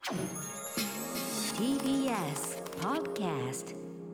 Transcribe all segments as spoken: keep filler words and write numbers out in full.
ティービーエス Podcast。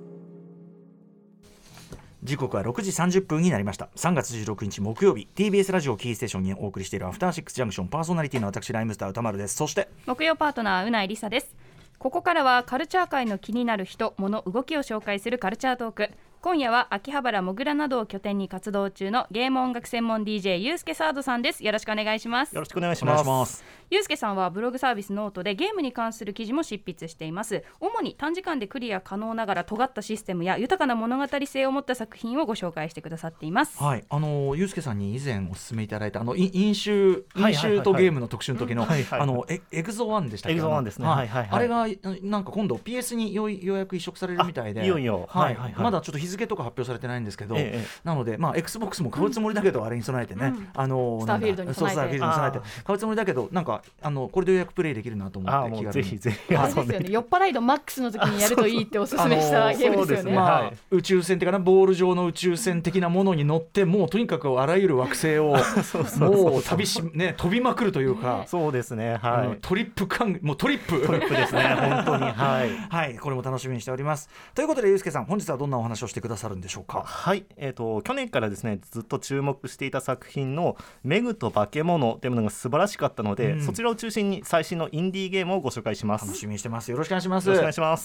時刻はろくじさんじゅっぷんになりました。さんがつじゅうろくにち木曜日、 ティービーエス ラジオキーステーションにお送りしているアフターシックスジャンクション、パーソナリティの私ライムスター歌丸です。そして木曜パートナーうないりさです。ここからはカルチャー界の気になる人物動きを紹介するカルチャートーク。今夜は秋葉原もぐらなどを拠点に活動中のゲーム音楽専門 ディージェー ゆうすけサードさんです。よろしくお願いします。 よろしくお願いします。 ゆうすけさんはブログサービスノートでゲームに関する記事も執筆しています。主に短時間でクリア可能ながら尖ったシステムや豊かな物語性を持った作品をご紹介してくださっています。 はい、あのゆうすけさんに以前お勧めいただいたあの飲酒飲酒とゲームの特集の時のあのエグゾワンでしたっけ。 エグゾワンですね、はいはいはい、 あれがなんか今度 ピーエス にようやく移植されるみたいで、 いよいよ、 はいはいはい、まだちょっと日付とか発表されてないんですけど、ええ、なので、まあ、Xbox も買うつもりだけど、うん、あれに備えてね、うん、あのスターフィールドに備えて、 そうスターフィールドに備えて買うつもりだけど、なんかあのこれでようやくプレイできるなと思って気軽に、 ぜひぜひ、 あれですよね、酔っ払い度マックスの時にやるといいっておすすめしたゲームですよね。 まあはい、宇宙船的なボール状の宇宙船的なものに乗ってもうとにかくあらゆる惑星をもう旅し、ね、飛びまくるというか、 そうですね、はい、 トリップ感もうトリップトリップですね本当に、はい、 はい、これも楽しみにしております。ということでゆうすけさん、本日はどんなお話をしてくださるんでしょうか。 はい、えーと、去年からですねずっと注目していた作品のメグと化け物というものが素晴らしかったので、うん、そちらを中心に最新のインディーゲームをご紹介します。 楽しみにしてます。よろしくお願いします。 よろしくお願いします。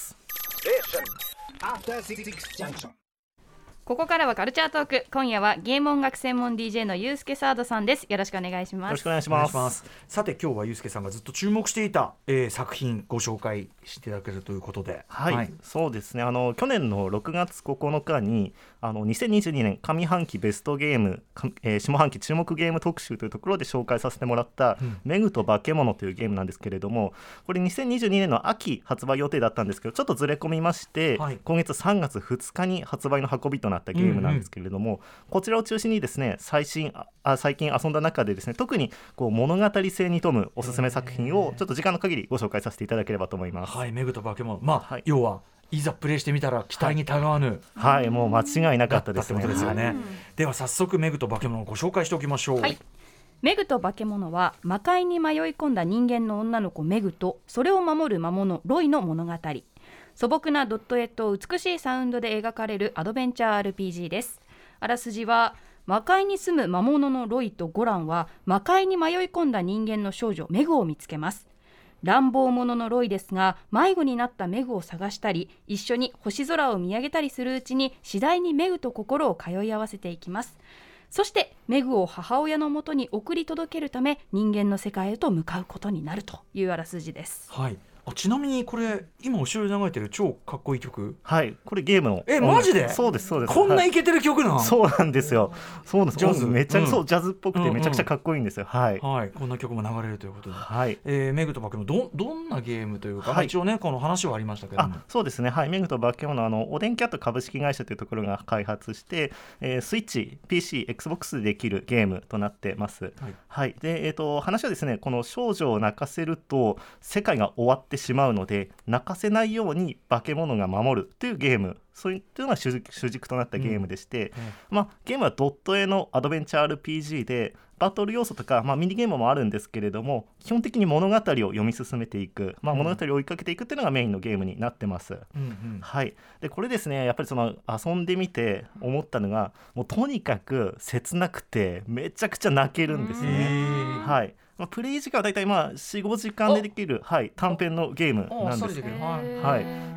ここからはカルチャートーク。今夜はゲーム音楽専門 ディージェー のゆうすけサードさんです。よろしくお願いします。 よろしくお願いします。 ます。さて今日はゆうすけさんがずっと注目していた、えー、作品ご紹介していただけるということで、 はい、はい、そうですね、あの去年のろくがつここのかにあのにせんにじゅうにねん上半期ベストゲーム、えー、下半期注目ゲーム特集というところで紹介させてもらった、うん、メグと化け物というゲームなんですけれども、これにせんにじゅうにねんの秋発売予定だったんですけどちょっとずれ込みまして、はい、今月さんがつふつかに発売の運びとなったゲームなんですけれども、うんうん、こちらを中心にですね最新あ最近遊んだ中でですね特にこう物語性に富むおすすめ作品をちょっと時間の限りご紹介させていただければと思います。 はい、メグと化け物、まあ、はい、要はいざプレイしてみたら期待にたがわぬ、 はい、はい、もう間違いなかったですね。 ですよね。では早速メグと化け物をご紹介しておきましょう。 はい、メグと化け物は魔界に迷い込んだ人間の女の子メグとそれを守る魔物ロイの物語。素朴なドット絵と美しいサウンドで描かれるアドベンチャー アールピージー です。あらすじは、魔界に住む魔物のロイとゴランは魔界に迷い込んだ人間の少女メグを見つけます。乱暴者のロイですが迷子になったメグを探したり一緒に星空を見上げたりするうちに次第にメグと心を通い合わせていきます。そしてメグを母親のもとに送り届けるため人間の世界へと向かうことになるというあらすじです。 はい、あちなみにこれ今後ろに流れてる超かっこいい曲、 はい、これゲームのえマジでそうですそうです、 こんなイケてる曲なん、 はい、そうなんですよ。そうなんです、 ジャズめちゃくちゃ、 うん、 そうジャズっぽくてめちゃくちゃかっこいいんですよ、うんうん、はい、 はい、こんな曲も流れるということで、 はい、 えー、メグと化け物 ど, どんなゲームというか、 はい、 一応ねこの話はありましたけども、 あそうですね、はい、メグと化け物はあのオデンキャット株式会社というところが開発して、えー、スイッチ ピーシー、Xbox でできるゲームとなってます、はいはい、で、えーと、話はですねこの少女を泣かせると世界が終わってしまうので泣かせないように化け物が守るというゲーム、そういうのが主軸、主軸となったゲームでして、うんうん、まあ、ゲームはドット絵のアドベンチャー アールピージー でバトル要素とか、まあ、ミニゲームもあるんですけれども基本的に物語を読み進めていく、まあ、物語を追いかけていくっていうのがメインのゲームになってます、うんうん、はい、でこれですねやっぱりその遊んでみて思ったのがもうとにかく切なくてめちゃくちゃ泣けるんですね。はい、まあ、プレイ時間はだいたいまあ よん,ご 時間でできる、はい、短編のゲームなんですけど、はい、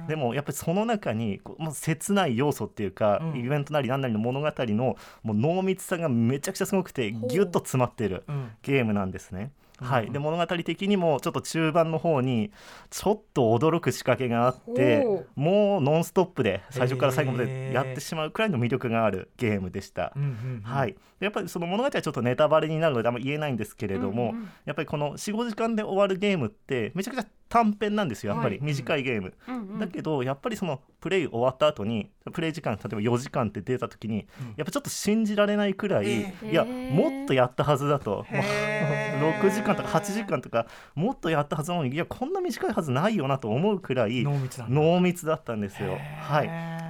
でもやっぱりその中にこう、まあ、切ない要素っていうか、うん、イベントなり何なりの物語のもう濃密さがめちゃくちゃすごくてギュッと詰まってるゲームなんですね。はい、で物語的にもちょっと中盤の方にちょっと驚く仕掛けがあってもうノンストップで最初から最後までやってしまうくらいの魅力があるゲームでした、うんうんうん、はい、でやっぱりその物語はちょっとネタバレになるのであんま言えないんですけれども、うんうん、やっぱりこの よん,ご 時間で終わるゲームってめちゃくちゃ短編なんですよやっぱり、はい、短いゲーム、うんうん、だけどやっぱりそのプレイ終わった後にプレイ時間例えばよじかんって出た時に、うん、やっぱちょっと信じられないくらい、いやもっとやったはずだとろくじかんとかはちじかんとかもっとやったはずなのにいやこんな短いはずないよなと思うくらい濃密だったんですよ。はい、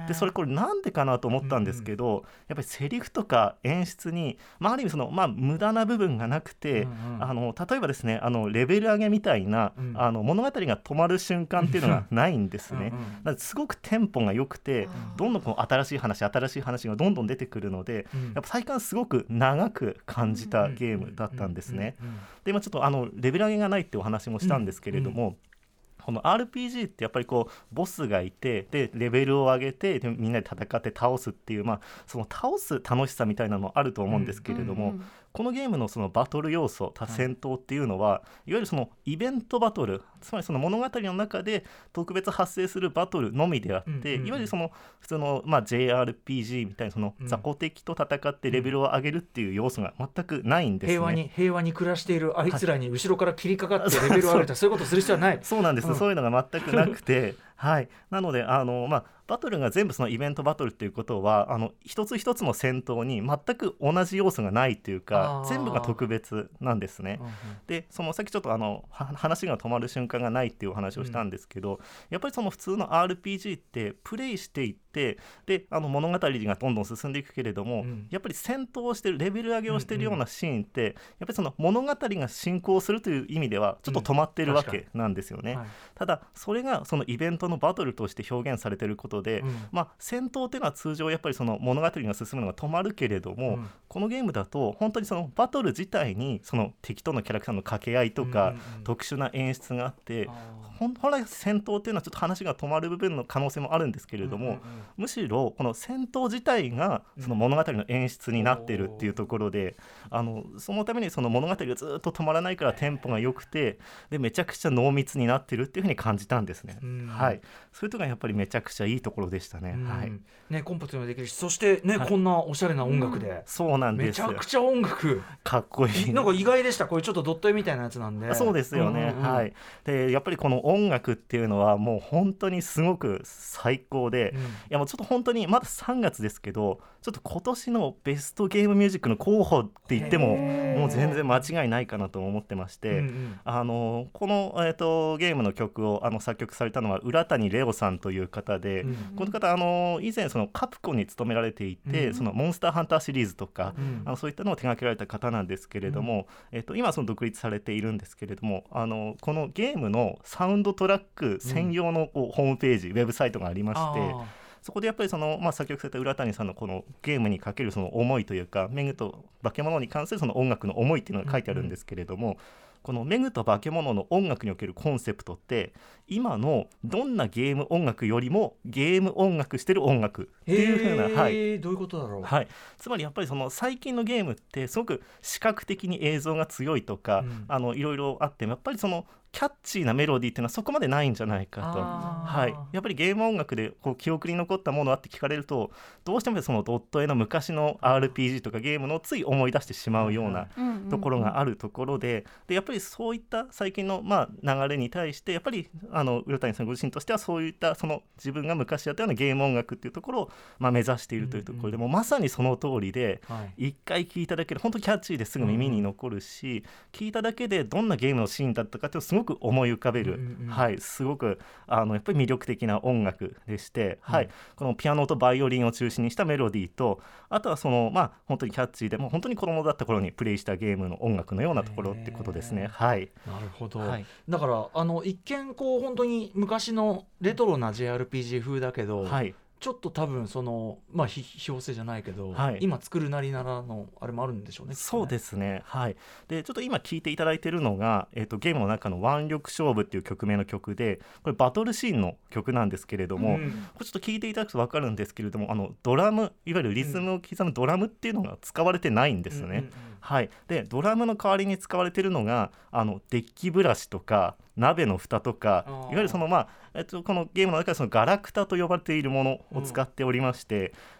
でそれこれなんでかなと思ったんですけど、うんうん、やっぱりセリフとか演出に、まあ、ある意味その、まあ、無駄な部分がなくて、うんうん、あの例えばですねあのレベル上げみたいな、うん、あの物語が止まる瞬間っていうのがないんですね。うんうん、だからすごくテンポが良くて、うん、どんどんこう新しい話新しい話がどんどん出てくるので、うん、やっぱ体感すごく長く感じたゲームだったんですね。で今ちょっとあのレベル上げがないってお話もしたんですけれども、うんうんこの アールピージー ってやっぱりこうボスがいてでレベルを上げてでみんなで戦って倒すっていう、まあ、その倒す楽しさみたいなのもあると思うんですけれども、うんうんうん、このゲームのそのバトル要素戦闘っていうのは、はい、いわゆるそのイベントバトルつまりその物語の中で特別発生するバトルのみであって、うんうんうん、いわゆるその普通の、まあ、ジェイアールピージー みたいなその雑魚敵と戦ってレベルを上げるっていう要素が全くないんですね。 平和に平和に暮らしているあいつらに後ろから切りかかってレベルを上げた、はい、そういうことする必要はない。 そうなんです、うん、そういうのが全くなくてはい、なのであの、まあ、バトルが全部そのイベントバトルっていうことはあの一つ一つの戦闘に全く同じ要素がないというか全部が特別なんですね。うんうん、でそのさっきちょっとあの話が止まる瞬間がないっていうお話をしたんですけど、うん、やっぱりその普通の アールピージー ってプレイしていってであの物語がどんどん進んでいくけれども、うん、やっぱり戦闘をしてるレベル上げをしてるようなシーンって、うんうん、やっぱりその物語が進行するという意味ではちょっと止まってるわけなんですよね。うんはい、ただそれがそのイベントのバトルとして表現されていることで、うんまあ、戦闘っていうのは通常やっぱりその物語が進むのが止まるけれども、うん、このゲームだと本当にそのバトル自体にその敵とのキャラクターの掛け合いとか、うんうんうん、特殊な演出があって本来戦闘っていうのはちょっと話が止まる部分の可能性もあるんですけれども、うんうんうん、むしろこの戦闘自体がその物語の演出になっているっていうところで、うん、あのそのためにその物語がずっと止まらないからテンポが良くてでめちゃくちゃ濃密になってるっていうふうに感じたんですね。うんはい、そういうところがやっぱりめちゃくちゃいいところでしたね。うんはいね、コンパクトにもできるしそして、ねはい、こんなおしゃれな音楽で、うん、 そうなんですめちゃくちゃ音楽かっこいいなんか意外でした。これちょっとドット絵みたいなやつなんで。 そうですよね、うんうんうんはい、でやっぱりこの音楽っていうのはもう本当にすごく最高で、うん、いやもうちょっと本当にまださんがつですけどちょっと今年のベストゲームミュージックの候補って言ってももう全然間違いないかなと思ってまして、うんうん、あのこの、えーと、ゲームの曲をあの作曲されたのは浦谷レオさんという方で、うんうん、この方あの以前そのカプコンに勤められていて、うん、そのモンスターハンターシリーズとか、うん、あのそういったのを手掛けられた方なんですけれども、うんえーと、今その独立されているんですけれどもあのこのゲームのサウンドトラック専用のこう、うん、ホームページウェブサイトがありましてそこでやっぱりその、まあ、作曲された浦谷さんのこのゲームにかけるその思いというかメグと化け物に関するその音楽の思いっていうのが書いてあるんですけれども、うんうんこのメグと化け物の音楽におけるコンセプトって今のどんなゲーム音楽よりもゲーム音楽してる音楽っていう風な、はい、 どういうことだろう、 はい、つまりやっぱりその最近のゲームってすごく視覚的に映像が強いとか、うん、あのいろいろあってやっぱりそのキャッチーなメロディーっていうのはそこまでないんじゃないかと、はい、やっぱりゲーム音楽でこう記憶に残ったものあって聞かれるとどうしてもそのドット絵の昔の アールピージー とかゲームのつい思い出してしまうようなところがあるところで、でやっぱりそういった最近のまあ流れに対してやっぱりあの浦谷さんご自身としてはそういったその自分が昔やったようなゲーム音楽っていうところをまあ目指しているというところで、もうまさにその通りで一回聞いただけで本当キャッチーですぐ耳に残るし、聞いただけでどんなゲームのシーンだったかっていうのをすごく思い浮かべる、うんうんはい、すごくあのやっぱり魅力的な音楽でして、うんはい、このピアノとバイオリンを中心にしたメロディーとあとはそのまあ本当にキャッチーでも本当に子供だった頃にプレイしたゲームの音楽のようなところってことですね。はい、 なるほど、はい、だからあの一見こう本当に昔のレトロな ジェイアールピージー 風だけど、はいちょっと多分そのまあ批評性じゃないけど、はい、今作るなりならのあれもあるんでしょうね。 そうですね、はい、でちょっと今聴いていただいているのが、えーと、ゲームの中の腕力勝負っていう曲名の曲でこれバトルシーンの曲なんですけれども、うん、これちょっと聴いていただくと分かるんですけれどもあのドラムいわゆるリズムを刻むドラムっていうのが使われてないんですね、うんうんうんはい、でドラムの代わりに使われているのがあのデッキブラシとか鍋の蓋とかいわゆるその、まあえっと、このゲームの中でそのガラクタと呼ばれているものを使っておりまして、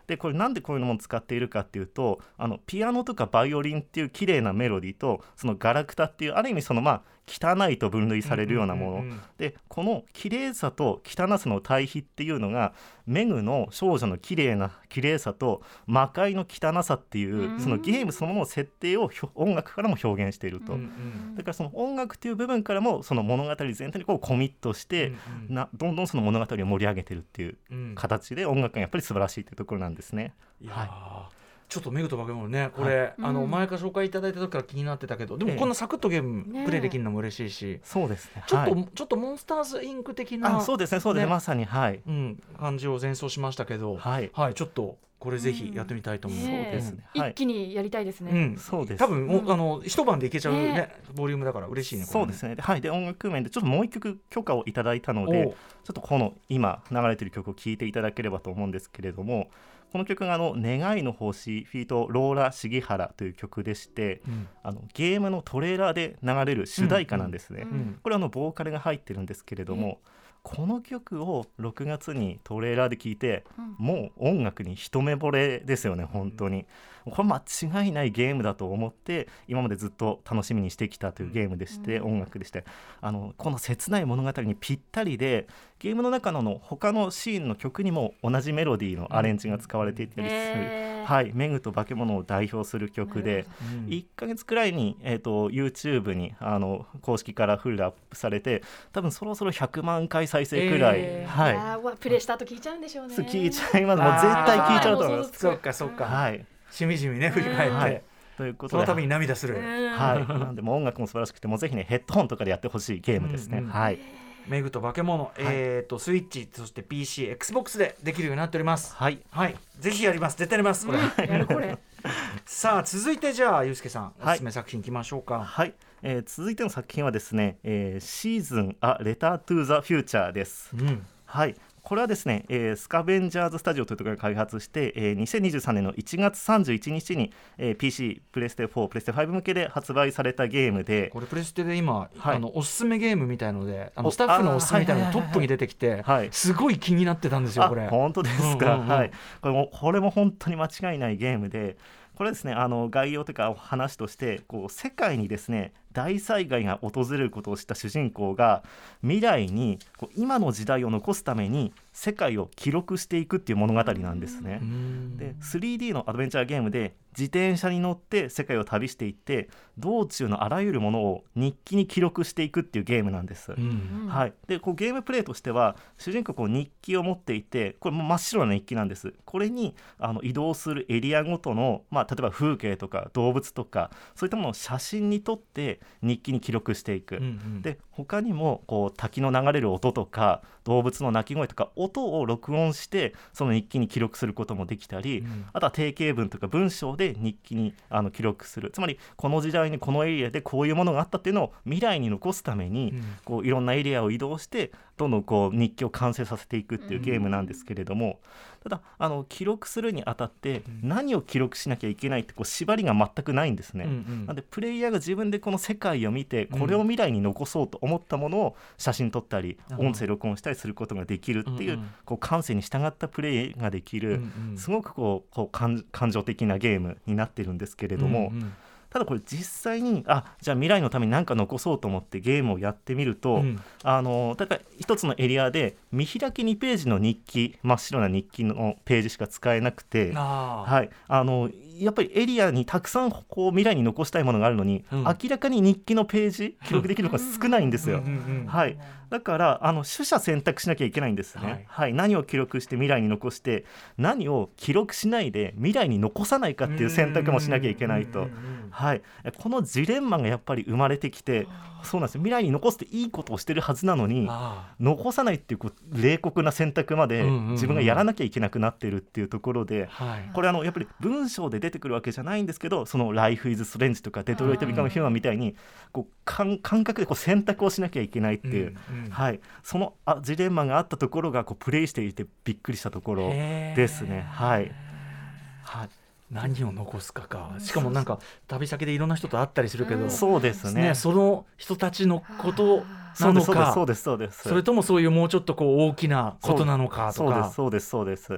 でこれなんでこういうのも使っているかっていうと、あのピアノとかバイオリンっていう綺麗なメロディーと、そのガラクタっていうある意味そのまあ汚いと分類されるようなもの、うんうんうんうん、でこの綺麗さと汚さの対比っていうのがメグの少女の綺麗な綺麗さと魔界の汚さっていう、うん、そのゲームそのものの設定を音楽からも表現していると、うんうん、だからその音楽っていう部分からもその物語全体にこうコミットして、うんうん、などんどんその物語を盛り上げてるっていう形で音楽がやっぱり素晴らしいっていうところなんですね。 いや、はい、ちょっとメグと化け物ねこれ、はい、あの前から紹介いただいた時から気になってたけど、でもこんなサクッとゲーム、ええ、プレイできるのも嬉しいし、 そうですね、 ちょっと、 はい、 ちょっとモンスターズインク的な、 あ、そうですね、そうですね、まさに、はい、 うん、感じを前奏しましたけど、はい、はい、ちょっとこれぜひやってみたいと思う、うん、そうですね、 はい、一気にやりたいですね、 うん、そうです、多分、うん、あの一晩でいけちゃうね、ね、ボリュームだから嬉しいね。 そうですね、はい、で音楽面でちょっともう一曲許可をいただいたので、ちょっとこの今流れている曲を聴いていただければと思うんですけれども、この曲があの願いの星フィートローラ重原という曲でして、うん、あのゲームのトレーラーで流れる主題歌なんですね、うんうん、これはあのボーカルが入ってるんですけれども、この曲をろくがつにトレーラーで聴いて、うん、もう音楽に一目惚れですよね本当に、うん、これ間違いないゲームだと思って今までずっと楽しみにしてきたというゲームでして、うん、音楽でして、あのこの切ない物語にぴったりで、ゲームの中 の, の他のシーンの曲にも同じメロディーのアレンジが使われていたりする、えーはい、メグと化け物を代表する曲で、うん、いっかげつくらいに、えー、と YouTube にあの公式からフルでアップされて、多分そろそろひゃくまんかい再生くらい、えーはい、 あプレイした後聞いちゃうんでしょうね。 聞いちゃいます、もう絶対聞いちゃうと思います。 そうかそうか、はい、しみじみね振り返って、はい、ということでその度に涙する、 はい、なんでも音楽も素晴らしくて、もうぜひねヘッドホンとかでやってほしいゲームですね、うんうん、はい、 メグと化け物、はい、えーとスイッチ、そして ピーシー、Xbox でできるようになっております。はい、はい、ぜひやります、絶対やりますこれ、 うん、やるこれさあ続いてじゃあゆうすけさん、はい、おすすめ作品いきましょうか。 はい、えー、続いての作品はですね、えー、シーズンアレタートゥーザフューチャーです、うん、はい、これはですね、えー、スカベンジャーズスタジオというところが開発して、えー、にせんにじゅうさんねんのいちがつさんじゅういちにちに、えー、ピーシー、プレステフォー、プレステファイブ向けで発売されたゲームで、 これプレステで今、はい、あのおすすめゲームみたいので、あのスタッフのおすすめみたいなのがトップに出てきて、はい、すごい気になってたんですよこれ。 本当ですか、うんうんうん、はい、これもこれも本当に間違いないゲームで、これですね、あの概要というか話として、こう世界にですね大災害が訪れることを知った主人公が未来にこう今の時代を残すために世界を記録していくっていう物語なんですね。で スリーディー のアドベンチャーゲームで自転車に乗って世界を旅していって、道中のあらゆるものを日記に記録していくっていうゲームなんです、うんはい、でこうゲームプレイとしては主人公こう日記を持っていて、これも真っ白な日記なんです。これにあの移動するエリアごとの、まあ、例えば風景とか動物とかそういったものを写真に撮って日記に記録していく、うんうん、で他にもこう滝の流れる音とか動物の鳴き声とか音を録音してその日記に記録することもできたり、うん、あとは定型文とか文章で日記にあの記録する、つまりこの時代にこのエリアでこういうものがあったっていうのを未来に残すために、うん、こういろんなエリアを移動してどんどんこう日記を完成させていくっていうゲームなんですけれども、うん、ただあの記録するにあたって何を記録しなきゃいけないってこう縛りが全くないんですね、うんうん、なのでプレイヤーが自分でこの世界を見てこれを未来に残そうと思ったものを写真撮ったり、うん、音声録音したりすることができるっていう、うんうん、こう感性に従ったプレイができる、うんうん、すごくこう、こう感、感情的なゲームになってるんですけれども、うんうん、ただこれ実際にあじゃあ未来のために何か残そうと思ってゲームをやってみると、うん、あの例えば一つのエリアで見開きにページの日記、真っ白な日記のページしか使えなくて、はい、あのやっぱりエリアにたくさんこう未来に残したいものがあるのに、うん、明らかに日記のページ記録できるのが少ないんですよ、うんうんうん、はい、だからあの取捨選択しなきゃいけないんですね、はいはい、何を記録して未来に残して何を記録しないで未来に残さないかっていう選択もしなきゃいけないと、はい、このジレンマがやっぱり生まれてきて、そうなんですよ、未来に残すっていいことをしてるはずなのに残さないっていう、こう冷酷な選択まで自分がやらなきゃいけなくなってるっていうところで、うんうんうん、これあのやっぱり文章で出てくるわけじゃないんですけど、その Life is Strange とかデトロイト・ビカム・ヒューマンみたいにこう感, 感覚でこう選択をしなきゃいけないっていう、うんうん、はい、そのあジレンマがあったところがこうプレイしていてびっくりしたところですね。はい、はい、 何を残すかか、しかもなんか旅先でいろんな人と会ったりするけど、 そうですね、 その人たちのことなのか、 そうですそうですそうです、 それともそういうもうちょっとこう大きなことなのかとか、 そうですそうですそうです、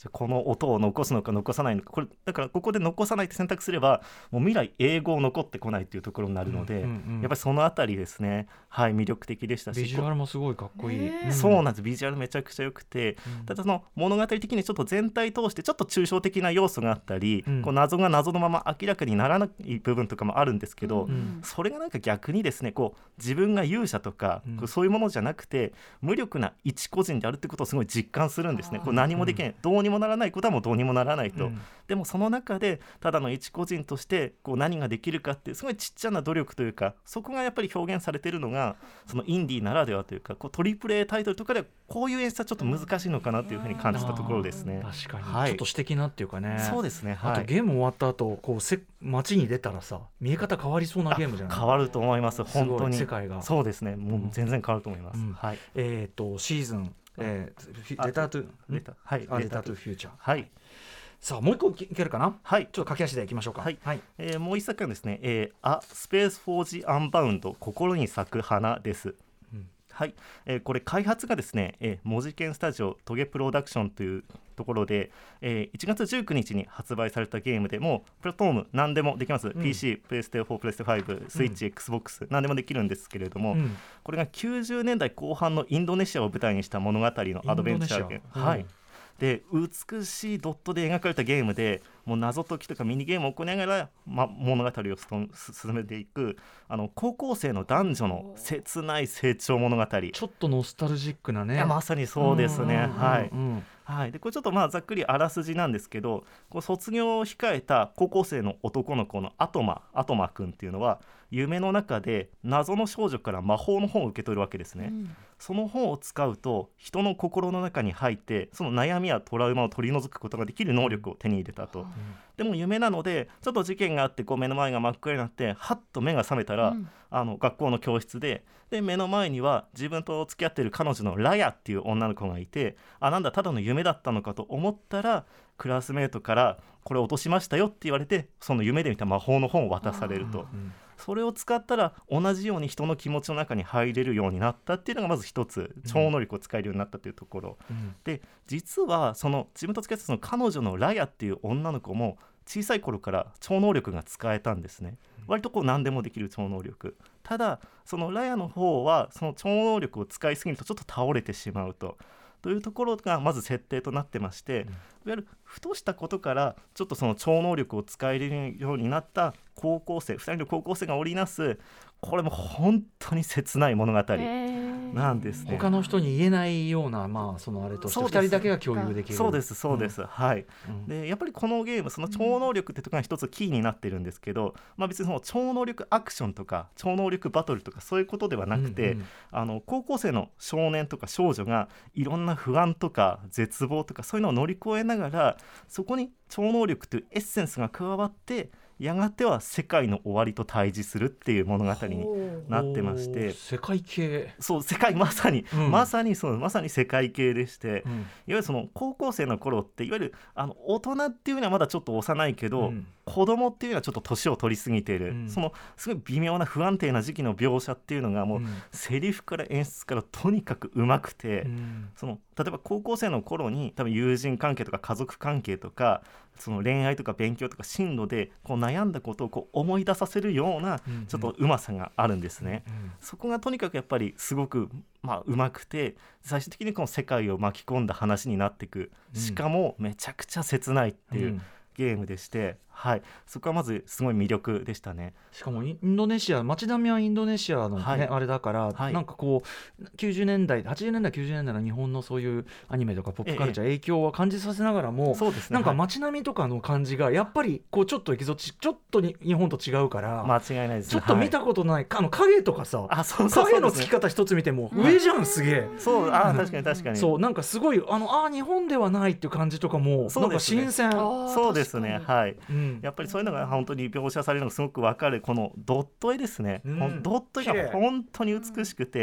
この音を残すのか残さないのか、これだからここで残さないって選択すればもう未来英語残ってこないっていうところになるので、うんうんうん、やっぱりそのあたりですね、はい、魅力的でしたし、 ビジュアルもすごいかっこいい、 うん、そうなんです。ビジュアルめちゃくちゃ良くて、うん、ただその物語的にちょっと全体通してちょっと抽象的な要素があったり、うん、こう謎が謎のまま明らかにならない部分とかもあるんですけど、うん、それがなんか逆にですね、こう自分が勇者とか、うん、こうそういうものじゃなくて無力な一個人であるってことをすごい実感するんですね。こう何もできない、うん、どうにもならないことはもうどうにもならないと、うん、でもその中でただの一個人としてこう何ができるかっていうすごいちっちゃな努力というか、そこがやっぱり表現されているのがそのインディーならではというか、こうトリプル A タイトルとかでこういう演出はちょっと難しいのかなというふうに感じたところですね。 確かに、 はい、 ちょっと詩的なっていうかね。 そうですね、はい、 あとゲーム終わった後こうせ街に出たらさ見え方変わりそうなゲームじゃない。 変わると思います。本当に世界がそうですね、もう全然変わると思います、うんはい、 えー、とシーズン、えー、レタートゥレター、はい、 レタートゥフューチャー、 はい、 さあもう一個いけるかな。 はい、 ちょっと駆け足でいきましょうか。はい、はい、 えー、もう一作はですね、えー、A Space for the Unbound 心に咲く花です。はい、えー、これ開発がですね、えー、文字研スタジオトゲプロダクションというところで、えー、いちがつじゅうくにちに発売されたゲームでもうプラットフォーム何でもできます、うん、ピーシー、プレイステフォー、プレイステファイブ、スイッチ、うん、Xbox 何でもできるんですけれども、うん、これがきゅうじゅうねんだいこう半のインドネシアを舞台にした物語のアドベンチャーゲーム、うん、はい、で美しいドットで描かれたゲームでもう謎解きとかミニゲームを行いながら、ま、物語を進めていくあの高校生の男女の切ない成長物語。 ちょっとノスタルジックなね。 いやまさにそうですね、はい、うんはい、でこれちょっとまあざっくりあらすじなんですけど、こう卒業を控えた高校生の男の子のアトマアトマくんっていうのは夢の中で謎の少女から魔法の本を受け取るわけですね、うん、その本を使うと人の心の中に入ってその悩みやトラウマを取り除くことができる能力を手に入れたと、うん、でも夢なのでちょっと事件があってこう目の前が真っ暗になってハッと目が覚めたら、うん、あの学校の教室でで目の前には自分と付き合っている彼女のラヤっていう女の子がいて、あなんだただの夢だったのかと思ったらクラスメートからこれ落としましたよって言われてその夢で見た魔法の本を渡されると、うん、それを使ったら同じように人の気持ちの中に入れるようになったっていうのがまず一つ超能力を使えるようになったというところ、うん、で実はその自分と付き合ってたその彼女のラヤっていう女の子も小さい頃から超能力が使えたんですね。割とこう何でもできる超能力。ただそのラヤの方はその超能力を使いすぎるとちょっと倒れてしまうとというところがまず設定となってまして、うん、いわゆるふとしたことからちょっとその超能力を使えるようになった高校生ふたりの高校生が織りなすこれも本当に切ない物語なんですね。 他の人に言えないような、まあ、そのあれとしてふたりだけが共有できる。 そうですそうです、うん、はい、うん、でやっぱりこのゲームその超能力ってところが一つキーになってるんですけど、まあ、別にその超能力アクションとか超能力バトルとかそういうことではなくて、うんうん、あの高校生の少年とか少女がいろんな不安とか絶望とかそういうのを乗り越えながらそこに超能力というエッセンスが加わってやがては世界の終わりと対峙するっていう物語になってまして、 世界系そう世界まさに、うん、まさにそうまさに世界系でして、うん、いわゆるその高校生の頃っていわゆるあの大人っていうのはまだちょっと幼いけど、うん、子供っていうのはちょっと年を取りすぎている、うん、そのすごい微妙な不安定な時期の描写っていうのがもう、うん、セリフから演出からとにかくうまくて、うん、その例えば高校生の頃に多分友人関係とか家族関係とかその恋愛とか勉強とか進路でこう悩んだことをこう思い出させるようなちょっとうまさがあるんですね、うんうん、そこがとにかくやっぱりすごくまあうまくて最終的にこの世界を巻き込んだ話になっていく、しかもめちゃくちゃ切ないっていう、うんゲームでして、はい、そこはまずすごい魅力でしたね。 しかもインドネシア街並みはインドネシアの、ねはい、あれだから、はい、なんかこうきゅうじゅうねんだいはちじゅうねんだいきゅうじゅうねんだいの日本のそういうアニメとかポップカルチャー影響は感じさせながらも、ええね、なんか街並みとかの感じがやっぱりこうちょっとエキゾチちょっとに日本と違うから間違いないです、ね、 ちょっと見たことない、はい、あの影とかさあそうそうそう、ね、影のつき方一つ見ても上じゃん、うん、すげえそうあ確かに確かにそうなんかすごいあのあ日本ではないっていう感じとかもなんか新鮮。 そうですねはい、うん、やっぱりそういうのが本当に描写されるのがすごく分かるこのドット絵ですね、うん、ドット絵が本当に美しくて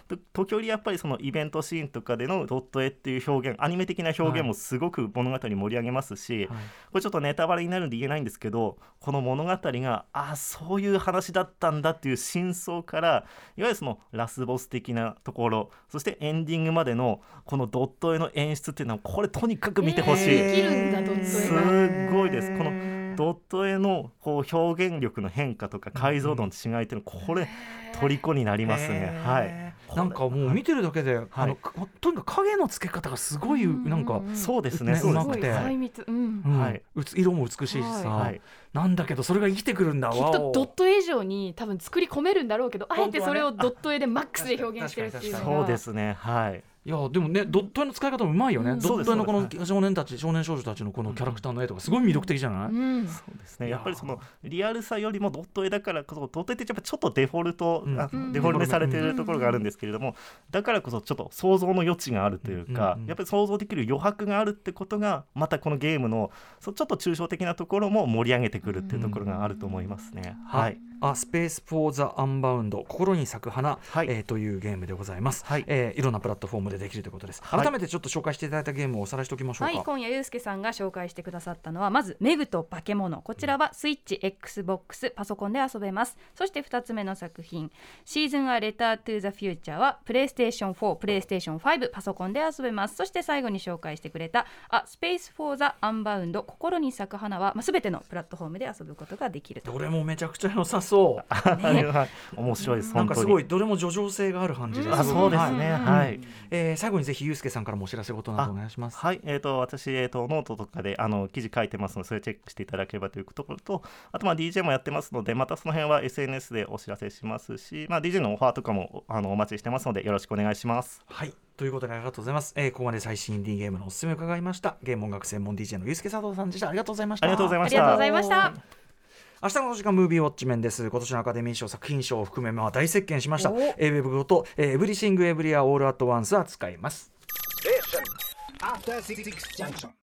時折やっぱりそのイベントシーンとかでのドット絵っていう表現、アニメ的な表現もすごく物語盛り上げますし、はい、これちょっとネタバレになるんで言えないんですけど、この物語があそういう話だったんだっていう真相から、いわゆるそのラスボス的なところ、そしてエンディングまでのこのドット絵の演出っていうのはこれとにかく見てほしい、 できるんだドット絵がすごいです。このドット絵のこう表現力の変化とか解像度の違いっていうのはこれ虜になりますね。はい、 なんかもう見てるだけで、はい、あのとにかく影の付け方がすごいなんか、 そうですね、 うまくて、 細密、うんうん、はい、色も美しいしさ、はい、なんだけどそれが生きてくるんだ。 きっとドット絵以上に多分作り込めるんだろうけど、あえてそれをドット絵でマックスで表現してるっていうのが、 そうですね、はい。 いやでもね、ドット絵の使い方もうまいよね、うん、ドット絵のこの少年たち、少年少女たちのこのキャラクターの絵とかすごい魅力的じゃない、うんうん、 そうですね、やっぱりそのリアルさよりもドット絵だからこそ、ドット絵ってやっぱちょっとデフォルト、うん、あデフォルメされているところがあるんですけれども、だからこそちょっと想像の余地があるというか、うんうん、やっぱり想像できる余白があるってことがまたこのゲームのちょっと抽象的なところも盛り上げてくるっていうところがあると思いますね、うん、はい。 あスペースフォーザアンバウンド心に咲く花、はい、えー、というゲームでございます、はい、えー、いろんなプラットフォームでできるということです、はい、改めてちょっと紹介していただいたゲームをおさらいしておきましょうか。 はい、今夜ゆうすけさんが紹介してくださったのはまずメグと化け物、こちらはスイッチ、Xbox、パソコンで遊べます。そしてふたつめの作品シーズンはレタートゥーザフューチャーはプレイステーションフォー、プレイステーションファイブ、パソコンで遊べます。そして最後に紹介してくれたあスペースフォーザアンバウンド心に咲く花は、まあ、全てのプラットフォームで遊ぶことができると。 どれもめちゃくちゃ良さそうねはい、面白いです。 なんかすごいどれも叙情性がある感じです。 あそうですね、はいはい、 えー、最後にぜひゆうすけさんからもお知らせ事などお願いします。 はい、えー、と私、えー、とノートとかであの記事書いてますので、それチェックしていただければというところと、あとまあ ディージェー もやってますので、またその辺は エスエヌエス でお知らせしますし、まあ、ディージェー のオファーとかもあのお待ちしてますのでよろしくお願いします。 はい、ということでありがとうございます、えー、ここまで最新インディーゲームのおすすめを伺いました。ゲーム音楽専門 ディージェー のゆうすけ佐藤さんでした。ありがとうございました。 ありがとうございました。 ありがとうございました。 明日の時間ムービーウォッチメンです。今年のアカデミー賞作品賞を含めまあ大席巻しました。エーウェブごとエブリシングエブリアオールアットワンス扱います。